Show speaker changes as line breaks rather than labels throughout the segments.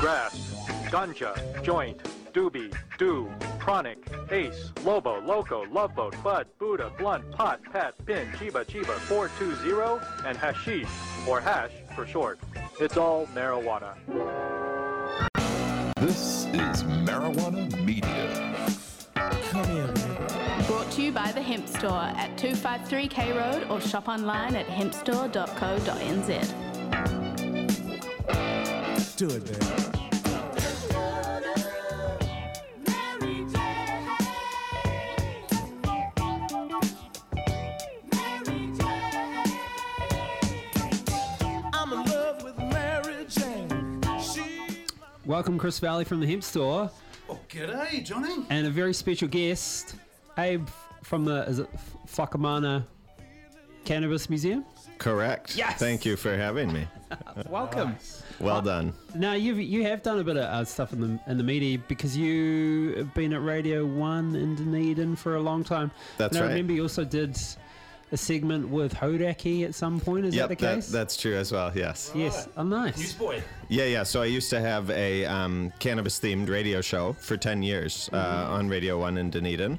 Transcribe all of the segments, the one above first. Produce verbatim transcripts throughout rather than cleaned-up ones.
grass, ganja, joint, doobie, do, chronic, ace, lobo, loco, love boat, bud, Buddha, blunt, pot, pat, pin, chiba, chiba, four two zero, and hashish, or hash for short. It's all marijuana.
This is Marijuana Media.
Come here, man.
Brought to you by the Hemp Store at two fifty-three K Road or shop online at hemp store dot co dot n z.
Do it, man.
Welcome, Chris Valley from the Hemp Store.
Oh, g'day, Johnny.
And a very special guest, Abe from the is it Whakamana Cannabis Museum.
Correct.
Yes.
Thank you for having me.
Welcome.
Well
Uh,
done.
Now you've you have done a bit of uh, stuff in the in the media because you have been at Radio One in Dunedin for a long time.
That's
and I
right.
remember you also did a segment with Hodaki at some point. Is
Yep,
that the case?
that's true as well. Yes.
Yes. Oh, nice.
Newsboy.
Yeah, yeah. So I used to have a um, cannabis-themed radio show for ten years uh,
Mm-hmm.
on Radio One in Dunedin,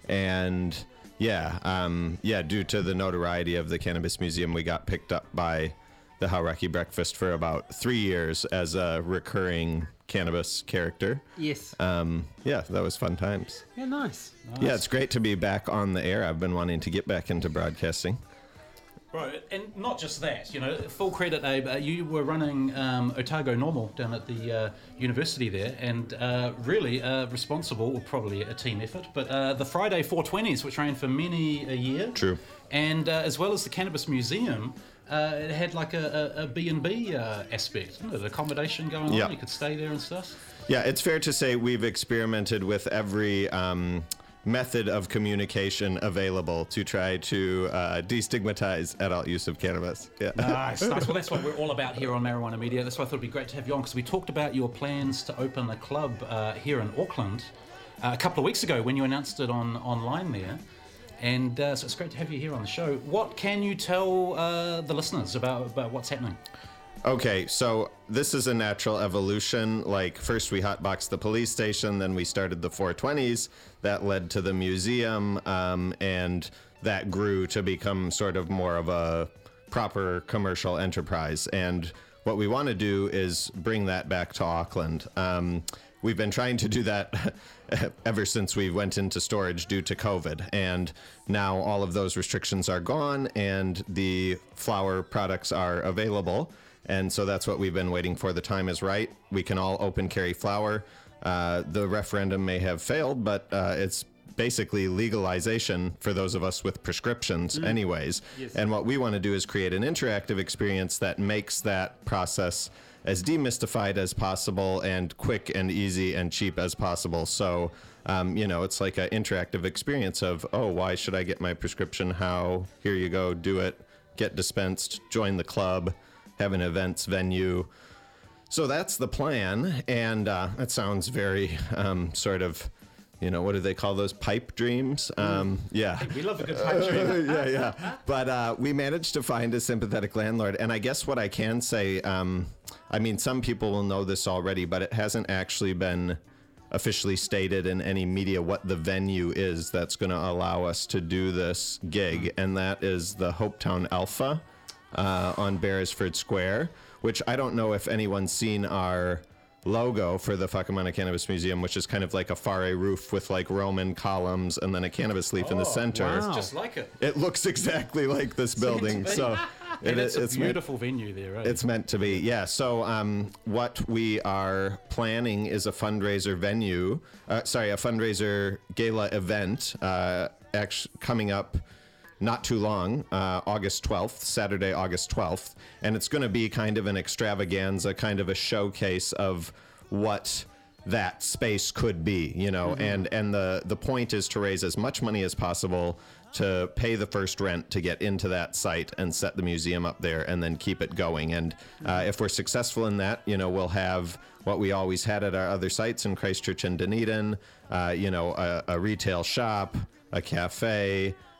and yeah, um, yeah. Due to the notoriety of the Cannabis Museum, we got picked up by the Hauraki Breakfast for about three years as a recurring cannabis character.
Yes.
Um, yeah, that was fun times.
Yeah. Nice.
Yeah, it's great to be back on the air. I've been wanting to get back into broadcasting.
Right, and not just that, you know, full credit, Abe, uh, you were running um, Otago Normal down at the uh, university there, and uh, really uh, responsible, well, probably a team effort, but uh, the Friday four twenties, which ran for many a year.
True.
And uh, as well as the Cannabis Museum, uh, it had like a, a, a B and B uh, aspect, didn't it? Accommodation going on,
Yeah.
you could stay there and stuff.
Yeah, it's fair to say we've experimented with every um, method of communication available to try to uh, destigmatize adult use of cannabis. Yeah.
Nice, nice. Well, that's what we're all about here on Marijuana Media. That's why I thought it'd be great to have you on, because we talked about your plans to open a club uh, here in Auckland uh, a couple of weeks ago when you announced it on online there. And uh, so it's great to have you here on the show. What can you tell uh, the listeners about, about what's happening?
Okay, so this is a natural evolution. Like, first we hotboxed the police station, then we started the four twenties. That led to the museum, um, and that grew to become sort of more of a proper commercial enterprise. And what we want to do is bring that back to Auckland. Um, we've been trying to do that ever since we went into storage due to COVID. And now all of those restrictions are gone, and the flower products are available. And so that's what we've been waiting for. The time is right. We can all open carry flower. Uh, the referendum may have failed, but uh, it's basically legalization for those of us with prescriptions anyways.
Yes.
And what we want to do is create an interactive experience that makes that process as demystified as possible and quick and easy and cheap as possible. So, um, you know, it's like an interactive experience of, oh, why should I get my prescription? How? Here you go. Do it. Get dispensed. Join the club. Have an events venue. So that's the plan, and uh, that sounds very um, sort of, you know, what do they call those, pipe dreams? Um, yeah.
We love a good pipe dream.
yeah, yeah. But uh, we managed to find a sympathetic landlord, and I guess what I can say, um, I mean, some people will know this already, but it hasn't actually been officially stated in any media what the venue is that's going to allow us to do this gig, and that is the Hopetown Alpha. Uh, on Beresford Square, which I don't know if anyone's seen our logo for the Whakamana Cannabis Museum, which is kind of like a Fare roof with like Roman columns and then a cannabis leaf in the center.
wow.
It's just like it.
It looks exactly like this building. So
And
it,
it's a
it's meant,
beautiful venue there, right?
it's meant to be. Yeah. So um, what we are planning is a fundraiser venue, uh, sorry, a fundraiser gala event uh, actually coming up not too long, uh, August twelfth, Saturday, August twelfth. And it's going to be kind of an extravaganza, kind of a showcase of what that space could be, you know, mm-hmm. and, and the, the point is to raise as much money as possible to pay the first rent to get into that site and set the museum up there and then keep it going. And uh, if we're successful in that, you know, we'll have what we always had at our other sites in Christchurch and Dunedin, uh, you know, a, a retail shop, a cafe,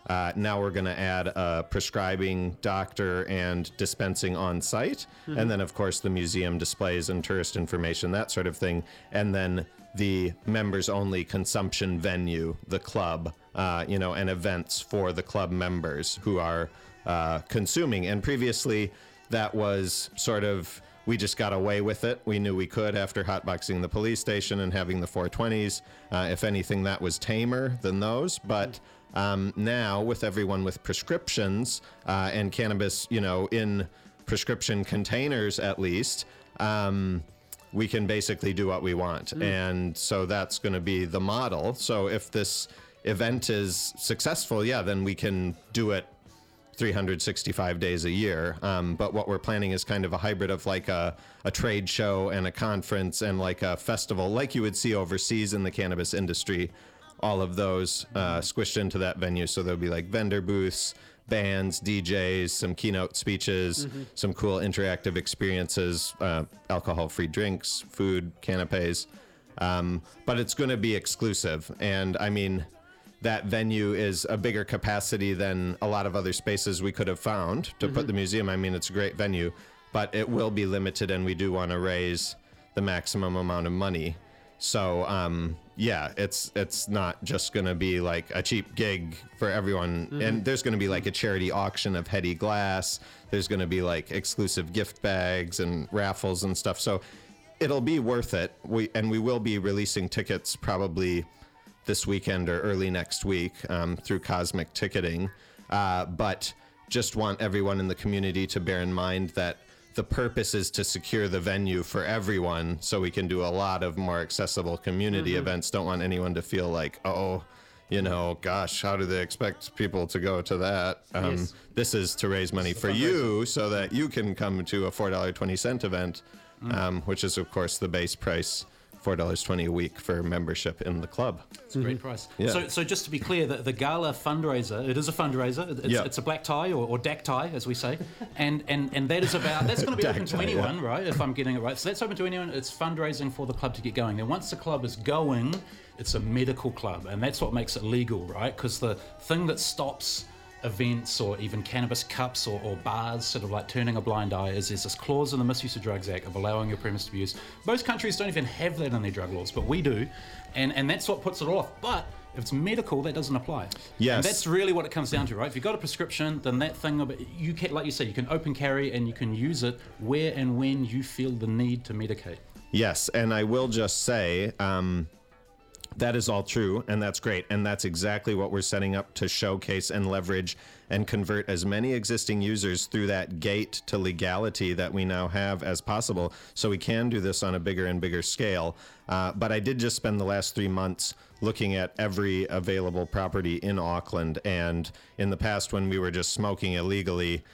Uh, now we're going to add a prescribing doctor and dispensing on site. Mm-hmm. And then, of course, the museum displays and tourist information, that sort of thing. And then the members-only consumption venue, the club, uh, you know, and events for the club members who are uh, consuming. And previously, that was sort of, we just got away with it. We knew we could after hotboxing the police station and having the four twenties. Uh, if anything, that was tamer than those. But um, now, with everyone with prescriptions uh, and cannabis, you know, in prescription containers at least, um, we can basically do what we want. Mm. And so that's going to be the model. So if this event is successful, yeah, then we can do it three hundred sixty-five days a year. Um, but what we're planning is kind of a hybrid of like a, a trade show and a conference and like a festival, like you would see overseas in the cannabis industry, all of those uh, squished into that venue. So there'll be like vendor booths, bands, D Js, some keynote speeches, mm-hmm. some cool interactive experiences, uh, alcohol-free drinks, food, canapes. Um, but it's going to be exclusive. And I mean, that venue is a bigger capacity than a lot of other spaces we could have found to mm-hmm. put the museum. I mean, it's a great venue, but it will be limited, and we do want to raise the maximum amount of money. So, um, yeah, it's it's not just going to be like a cheap gig for everyone. Mm-hmm. And there's going to be like a charity auction of Heady Glass. There's going to be like exclusive gift bags and raffles and stuff. So it'll be worth it. We and we will be releasing tickets probably this weekend or early next week um, through Cosmic Ticketing. Uh, but just want everyone in the community to bear in mind that the purpose is to secure the venue for everyone so we can do a lot of more accessible community mm-hmm. events. Don't want anyone to feel like, oh, you know, gosh, how do they expect people to go to that? Um, yes. This is to raise money for you so that you can come to a four dollars and twenty cents event, mm. um, which is, of course, the base price. four dollars and twenty cents a week for membership in the club.
It's a great
Mm-hmm.
price.
Yeah.
So, so just to be clear, the, the gala fundraiser, it is a fundraiser. It's,
yeah.
it's a black tie or, or D A C tie, as we say, and and and that is about that's going to be open to anyone, yeah. right? If I'm getting it right, so that's open to anyone. It's fundraising for the club to get going. Then once the club is going, it's a medical club, and that's what makes it legal, right? Because the thing that stops events or even cannabis cups or, or bars sort of like turning a blind eye is there's this clause in the Misuse of Drugs Act of allowing your premise to be used. Most countries don't even have that in their drug laws, but we do, and and that's what puts it off. But if it's medical, that doesn't apply.
Yes.
And that's really what it comes down to, right? If you've got a prescription, then that thing, of it, you can, like you say, you can open carry and you can use it where and when you feel the need to medicate.
Yes, and I will just say, um, that is all true, and that's great, and that's exactly what we're setting up to showcase and leverage and convert as many existing users through that gate to legality that we now have as possible, so we can do this on a bigger and bigger scale. Uh, but I did just spend the last three months looking at every available property in Auckland, and in the past when we were just smoking illegally,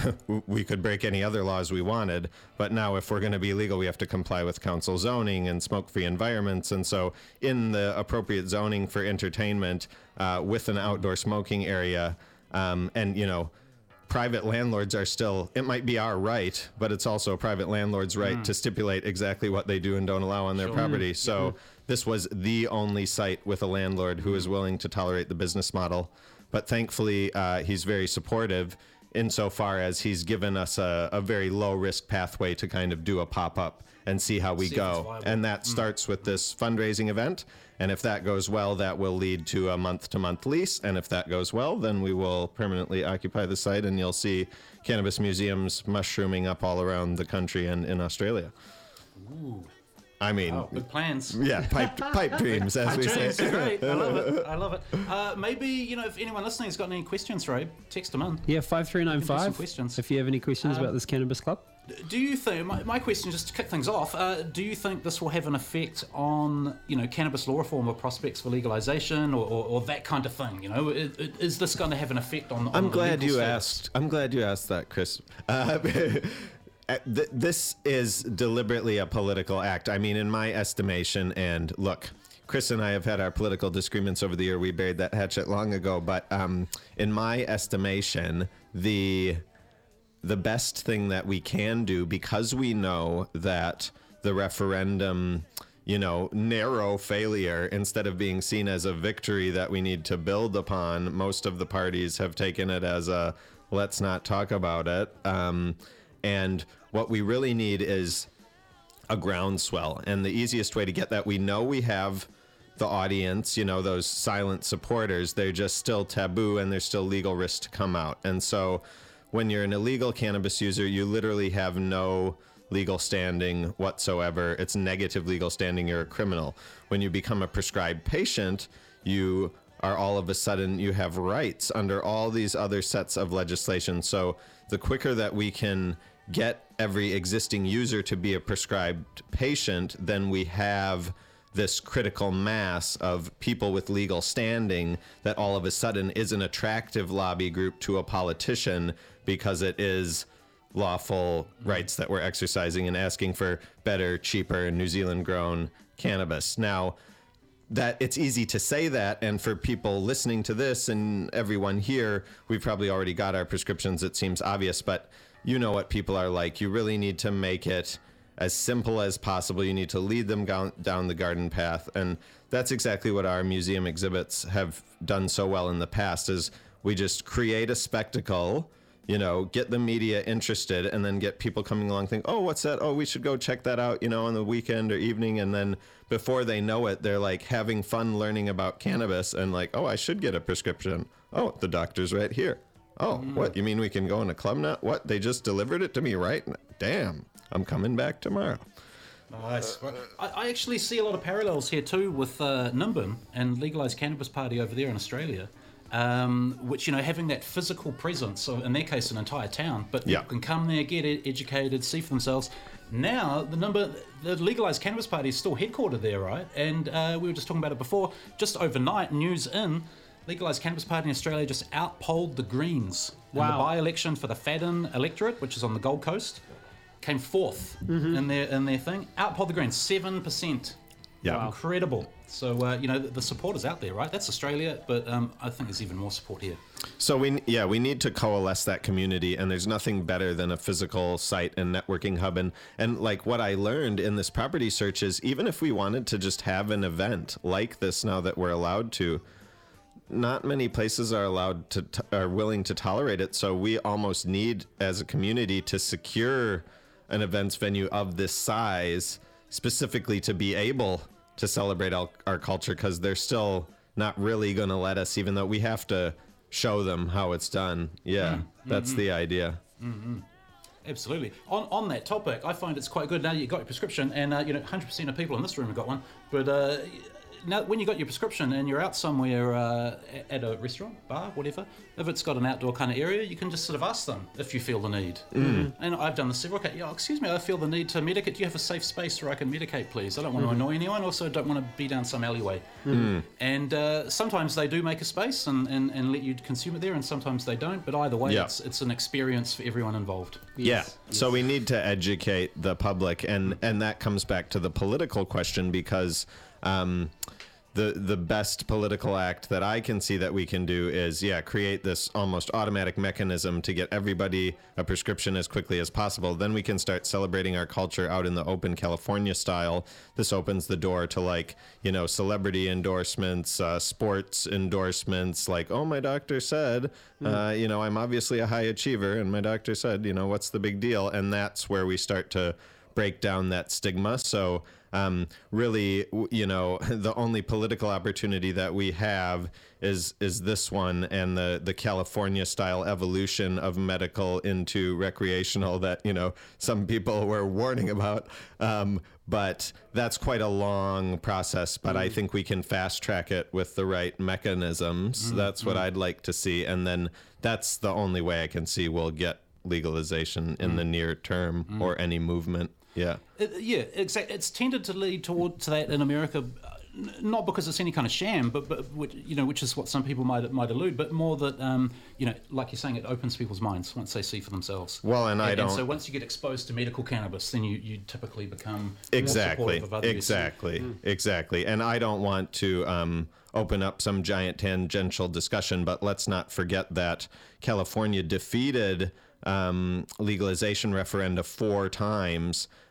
we could break any other laws we wanted, but now if we're going to be legal, we have to comply with council zoning and smoke-free environments. And so in the appropriate zoning for entertainment uh, with an outdoor smoking area, um, and, you know, private landlords are still, it might be our right, but it's also a private landlord's right mm. to stipulate exactly what they do and don't allow on their sure. property. So mm-hmm. this was the only site with a landlord who is willing to tolerate the business model. But thankfully, uh, he's very supportive insofar as he's given us a, a very low risk pathway to kind of do a pop-up and see how we see go. And that mm. starts with this fundraising event. And if that goes well, that will lead to a month-to-month lease. And if that goes well, then we will permanently occupy the site, and you'll see cannabis museums mushrooming up all around the country and in Australia.
Ooh.
I mean,
oh, good plans.
Yeah, pipe pipe dreams, as
pipe
we
dreams
say.
Are great. I love it. I love it. Uh, maybe, you know, if anyone listening has got any questions, Ray, text them in.
Yeah, five three nine five.
Questions.
If you have any questions um, about this cannabis club.
Do you think, my, my question, just to kick things off, uh, do you think this will have an effect on, you know, cannabis law reform or prospects for legalization or, or, or that kind of thing? You know, is, is this going to have an effect on? on
I'm
the
glad you
status?
asked. I'm glad you asked that, Chris. Uh, Th- this is deliberately a political act. I mean, in my estimation, and look, Chris and I have had our political disagreements over the year. We buried that hatchet long ago. But um, in my estimation, the the best thing that we can do, because we know that the referendum, you know, narrow failure instead of being seen as a victory that we need to build upon. Most of the parties have taken it as a let's not talk about it. Um, and what we really need is a groundswell. And the easiest way to get that, we know we have the audience, you know, those silent supporters. They're just still taboo and there's still legal risk to come out. And so when you're an illegal cannabis user, you literally have no legal standing whatsoever. It's negative legal standing. You're a criminal. When you become a prescribed patient, you are all of a sudden, you have rights under all these other sets of legislation. So the quicker that we can get every existing user to be a prescribed patient, then we have this critical mass of people with legal standing that all of a sudden is an attractive lobby group to a politician because it is lawful rights that we're exercising and asking for better, cheaper, New Zealand grown cannabis. Now, that it's easy to say that, and for people listening to this and everyone here, we've probably already got our prescriptions. It seems obvious, but you know what people are like. You really need to make it as simple as possible. You need to lead them down, down the garden path, and that's exactly what our museum exhibits have done so well in the past, is we just create a spectacle, you know, get the media interested, and then get people coming along think, oh, what's that? Oh, we should go check that out, you know, on the weekend or evening. And then before they know it, they're like having fun learning about cannabis and like, oh, I should get a prescription. Oh, the doctor's right here. Oh, mm. What? You mean we can go in a club now? What? They just delivered it to me, right? Damn, I'm coming back tomorrow.
Nice. I, I actually see a lot of parallels here too with uh, Nimbin and Legalised Cannabis Party over there in Australia. Um, which, you know, having that physical presence, so in their case, an entire town, but
yeah.
people can come there, get ed- educated, see for themselves. Now, the number, the Legalised Cannabis Party is still headquartered there, right? And uh, we were just talking about it before. Just overnight, news in, Legalised Cannabis Party in Australia just outpolled the Greens. Wow. In the by-election for the Fadden electorate, which is on the Gold Coast, came fourth mm-hmm. in their in their thing. Outpolled the Greens, seven percent.
Yeah.
Wow. Incredible. So, uh, you know, the, the support is out there, right? That's Australia, but um, I think there's even more support here.
So, we yeah, we need to coalesce that community, and there's nothing better than a physical site and networking hub. And, and like what I learned in this property search is even if we wanted to just have an event like this now that we're allowed to, not many places are allowed to, t- are willing to tolerate it. So we almost need, as a community, to secure an events venue of this size specifically to be able to celebrate our, our culture, because they're still not really going to let us, even though we have to show them how it's done. Yeah, mm, that's mm-hmm. the idea.
Mm-hmm. Absolutely. On on that topic, I find it's quite good now you got your prescription, and uh, you know, one hundred percent of people in this room have got one, but uh, now when you got your prescription and you're out somewhere uh, at a restaurant, bar, whatever, if it's got an outdoor kind of area, you can just sort of ask them if you feel the need. Mm. And I've done this several occasions. Yeah, excuse me, I feel the need to medicate. Do you have a safe space where I can medicate, please? I don't want mm. to annoy anyone. Also, don't want to be down some alleyway. Mm. And uh, sometimes they do make a space and, and, and let you consume it there, and sometimes they don't. But either way, yeah. it's it's an experience for everyone involved.
Yes. Yeah. Yes. So we need to educate the public, and, and that comes back to the political question, because Um, the the best political act that I can see that we can do is, yeah, create this almost automatic mechanism to get everybody a prescription as quickly as possible. Then we can start celebrating our culture out in the open, California style. This opens the door to, like, you know, celebrity endorsements, uh, sports endorsements, like, oh, my doctor said, mm. uh, you know, I'm obviously a high achiever, and my doctor said, you know, what's the big deal? And that's where we start to break down that stigma. So um, really, you know, the only political opportunity that we have is is this one, and the, the California style evolution of medical into recreational that, you know, some people were warning about. Um, but that's quite a long process, but mm. I think we can fast track it with the right mechanisms. Mm. That's what mm. I'd like to see. And then that's the only way I can see we'll get legalization in mm. the near term mm. or any movement. Yeah.
It, yeah, exactly. It's tended to lead toward to that in America, not because it's any kind of sham, but but which, you know, which is what some people might might allude, but more that um, you know, like you're saying, it opens people's minds once they see for themselves.
Well, and, and I don't.
And so once you get exposed to medical cannabis, then you, you typically become
exactly,
more supportive of others.
exactly, mm. exactly. And I don't want to um, open up some giant tangential discussion, but let's not forget that California defeated um, legalization referenda four times.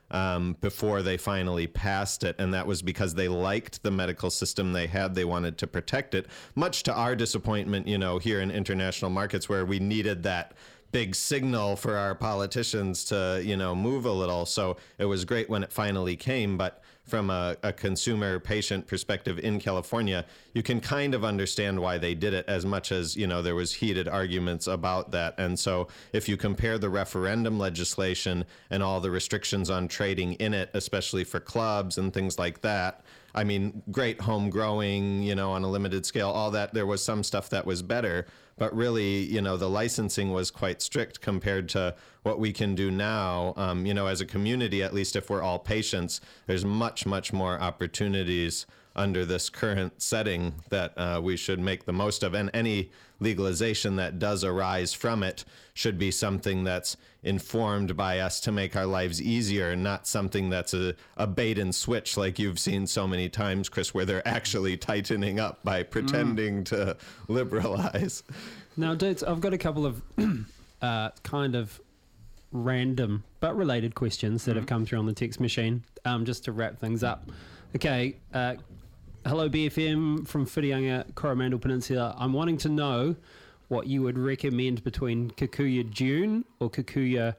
um, before they finally passed it. And that was because they liked the medical system they had. They wanted to protect it, much to our disappointment, you know, here in international markets where we needed that big signal for our politicians to, you know, move a little. So it was great when it finally came. But from a, a consumer patient perspective in California, you can kind of understand why they did it, as much as, you know, there was heated arguments about that. And so if you compare the referendum legislation and all the restrictions on trading in it, especially for clubs and things like that, I mean, great home growing, you know, on a limited scale, all that, there was some stuff that was better. But really, you know, the licensing was quite strict compared to what we can do now. Um, you know, as a community, at least if we're all patients, there's much, much more opportunities under this current setting that uh, we should make the most of. And any legalization that does arise from it should be something that's informed by us to make our lives easier, not something that's a, a bait and switch like you've seen so many times, Chris, where they're actually tightening up by pretending mm. to liberalize.
Now, dudes, I've got a couple of uh, kind of random but related questions that mm. have come through on the text machine, um, just to wrap things up. Okay, uh, hello B F M from Whitianga, Coromandel Peninsula. I'm wanting to know what you would recommend between Kikuyu Dune or Kikuyu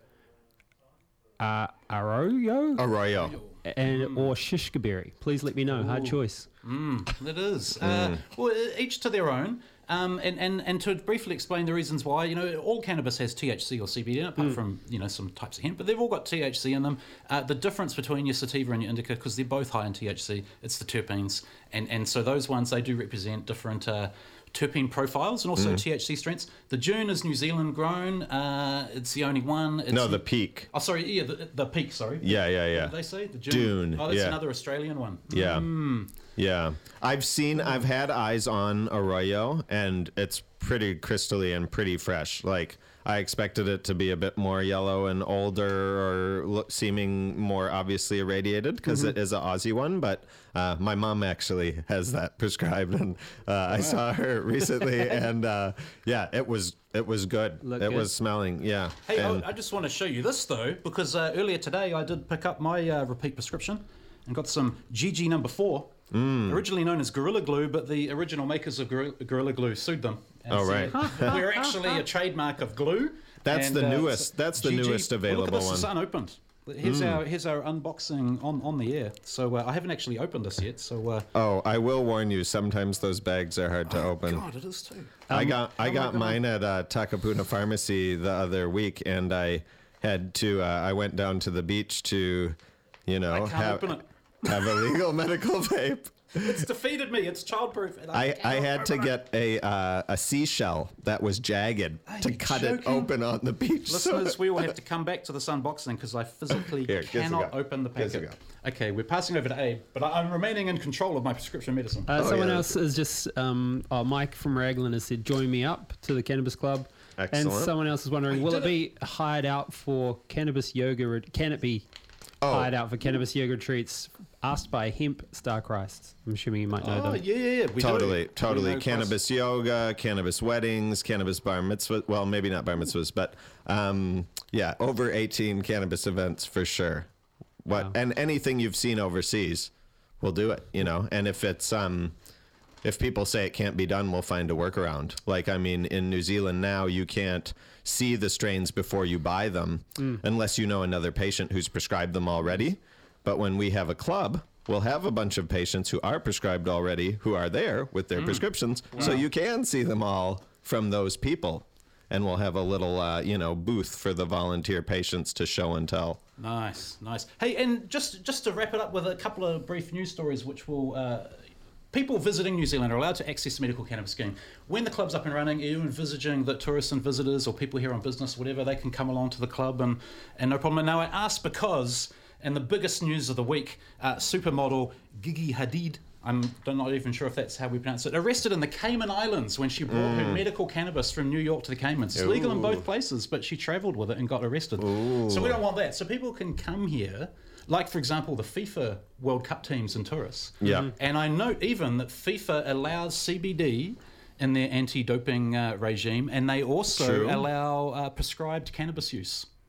uh, Arroyo?
Arroyo.
And, mm. or Shishkaberry. Please let me know. Ooh. Hard choice.
Mm, it is.
Mm.
Uh, well, each to their own. Um, and, and, and to briefly explain the reasons why, you know, all cannabis has T H C or C B D in it, apart mm. from, you know, some types of hemp, but they've all got T H C in them. Uh, the difference between your sativa and your indica, because they're both high in T H C, it's the terpenes. And, and so those ones, they do represent different uh, terpene profiles and also mm. T H C strengths. The Dune is New Zealand grown. Uh, it's the only one. It's
no, the Peak.
Oh, sorry. Yeah, the, the Peak, sorry.
Yeah, yeah, yeah.
What did they say? The Dune.
Dune.
Oh, that's
yeah.
another Australian one.
Yeah.
Mm.
Yeah. I've seen, I've had eyes on Arroyo, and it's pretty crystally and pretty fresh. Like, I expected it to be a bit more yellow and older, or look, seeming more obviously irradiated, because mm-hmm. it is an Aussie one. But uh, my mom actually has that prescribed, and uh, I wow. saw her recently, and uh, yeah, it was it was good. Look it good. was smelling, yeah.
Hey,
and,
I, I just want to show you this though, because uh, earlier today I did pick up my uh, repeat prescription and got some G G number four. Mm. Originally known as Gorilla Glue, but the original makers of Gorilla, Gorilla Glue sued them.
Oh, right.
We're actually a trademark of glue.
That's
and,
the
uh,
newest. That's the G G, newest available
well, look at this,
one.
It's unopened. Here's mm. our here's our unboxing on, on the air. So uh, I haven't actually opened this yet. So uh,
oh, I will warn you. Sometimes those bags are hard to
oh
open.
God, it is too.
I
Um,
got I got mine at uh, Takapuna Pharmacy the other week, and I had to. Uh, I went down to the beach to, you know,
I can't
have
open it.
have a legal medical vape.
It's defeated me. It's childproof. And I,
I, I had to get a uh, a seashell that was jagged
Are
to
you
cut
joking?
it open on the beach.
Listeners, we will have to come back to this unboxing because I physically
Here, give us a
cannot
go.
open the
Give us a
packet.
go.
Okay, we're passing over to Abe, but I, I'm remaining in control of my prescription medicine.
Uh,
Oh,
someone
yeah.
else is just, um, oh, Mike from Raglan has said, join me up to the Cannabis Club.
Excellent.
And someone else is wondering,
Oh,
will
did
it be hired out for cannabis yoga? Can it be
Oh.
hired out for cannabis yoga retreats? Asked by Hemp Star Christ. I'm assuming you might know
Oh,
them.
yeah, yeah, yeah. We
Totally,
do.
totally.
We know
Cannabis yoga, cannabis weddings, cannabis bar mitzvah. Well, maybe not bar mitzvahs, but um, yeah, over eighteen cannabis events for sure. What
Wow.
and anything you've seen overseas, we'll do it. You know, and if it's um, if people say it can't be done, we'll find a workaround. Like, I mean, in New Zealand now, you can't see the strains before you buy them mm. unless you know another patient who's prescribed them already. But when we have a club, we'll have a bunch of patients who are prescribed already who are there with their mm. prescriptions. Wow. So you can see them all from those people. And we'll have a little, uh, you know, booth for the volunteer patients to show and tell.
Nice, nice. Hey, and just just to wrap it up with a couple of brief news stories, which will... Uh, people visiting New Zealand are allowed to access the medical cannabis scheme. When the club's up and running, are you envisaging that tourists and visitors or people here on business, whatever, they can come along to the club and, and no problem? And now I ask because... And the biggest news of the week, uh, supermodel Gigi Hadid, I'm not even sure if that's how we pronounce it, arrested in the Cayman Islands when she brought mm. her medical cannabis from New York to the Caymans. It's
Ooh.
legal in both places, but she travelled with it and got arrested.
Ooh.
So we don't want that. So people can come here, like, for example, the FIFA World Cup teams and tourists.
Yeah.
Mm-hmm. And I note even that FIFA allows C B D in their anti-doping uh, regime, and they also
True.
allow uh, prescribed cannabis use.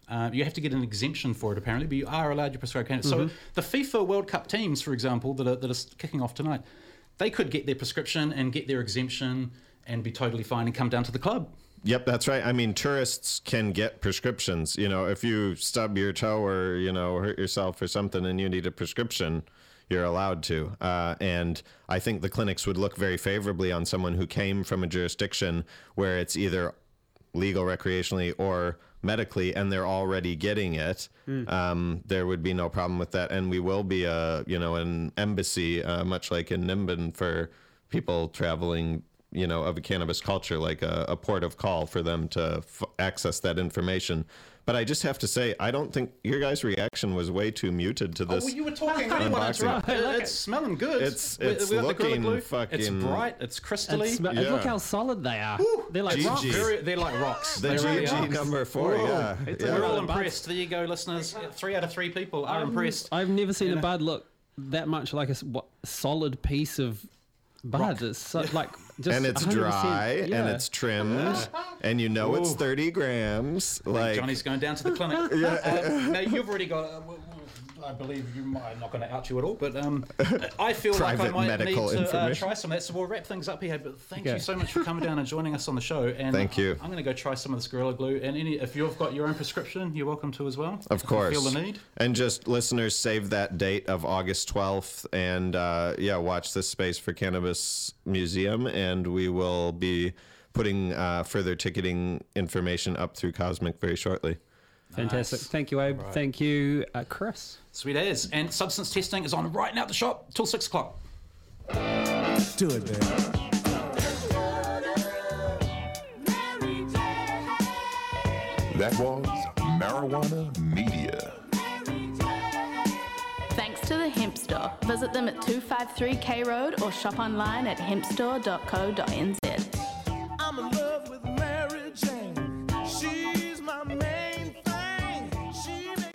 Uh, you have to get an exemption for it, apparently, but you are allowed to prescribe cannabis.
Mm-hmm.
So the FIFA World Cup teams, for example, that are, that are kicking off tonight, they could get their prescription and get their exemption and be totally fine and come down to the club.
Yep, that's right. I mean, tourists can get prescriptions. You know, if you stub your toe or, you know, hurt yourself or something and you need a prescription, you're allowed to. Uh, and I think the clinics would look very favorably on someone who came from a jurisdiction where it's either legal recreationally or medically, and they're already getting it. Mm. Um, there would be no problem with that. And we will be a, you know, an embassy, uh, much like in Nimbin, for people traveling, you know, of a cannabis culture, like a, a port of call for them to f- access that information. But I just have to say, I don't think your guys' reaction was way too muted to this.
Oh, well, you were talking. I didn't want to interrupt. It, it's smelling good.
It's
We-
it's
we got the Gorilla
looking
Glue.
fucking.
It's bright. It's crystally.
It's, sm-
Yeah.
Look how solid they are. they're like
G G.
rocks.
Very, they're like rocks.
The
They really
G G
are.
number four,
Whoa.
yeah.
It's
yeah.
We're all
Yeah.
impressed. There you go, listeners. Three out of three people are impressed.
I've never seen
You
a
know?
bud look that much like a s- what, solid piece of bud. It's so, like just
And it's
one hundred percent.
dry,
Yeah.
and it's trimmed, and you know it's
Ooh.
thirty grams. Like,
Johnny's going down to the clinic. uh, now you've already got. Uh, w- w- I believe you might. I'm not going to out you at all, but um, I feel like I
Private
might need
medical
to uh,
information.
try some of that. So we'll wrap things up here. But thank
Okay.
you so much for coming down and joining us on the show. And
Thank you.
I'm going to go try some of this Gorilla Glue. And any, if you've got your own prescription, you're welcome to as well.
Of
If you
course.
feel the need.
And just listeners, save that date of August twelfth, and uh, yeah, watch this space for Cannabis Museum, and we will be putting uh, further ticketing information up through Cosmic very shortly.
Fantastic.
Nice.
Thank you, Abe. Thank you, uh, Chris.
Sweet as. And substance testing is on right now at the shop till six o'clock.
Do it, man.
That was Marijuana Media.
Thanks to the Hemp Store. Visit them at two fifty-three K Road or shop online at hemp store dot co dot n z.